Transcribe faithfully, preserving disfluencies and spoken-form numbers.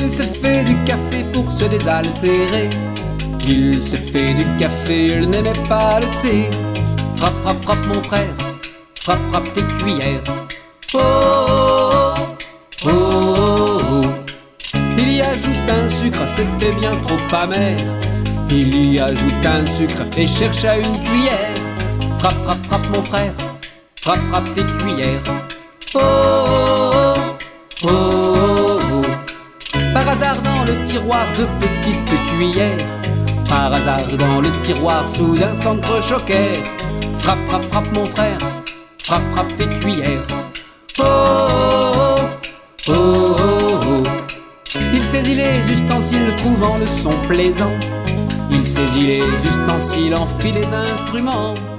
Il se fait du café pour se désaltérer. Il se fait du café, il n'aimait pas le thé. Frappe, frappe, frappe mon frère, frappe, frappe tes cuillères. Oh, oh, oh, oh, oh. Il y ajoute un sucre, c'était bien trop amer. Il y ajoute un sucre et cherche à une cuillère. Frappe, frappe, frappe mon frère, frappe, frappe tes cuillères. Oh, oh, oh, oh, oh. Par hasard dans le tiroir de petites cuillères. Par hasard dans le tiroir soudain s'entrechoquèrent. Frappe, frappe, frappe mon frère, frappe, frappe tes cuillères. Oh, oh, oh, oh, oh, oh. Il saisit les ustensiles trouvant le son plaisant. Il saisit les ustensiles, en fit des instruments.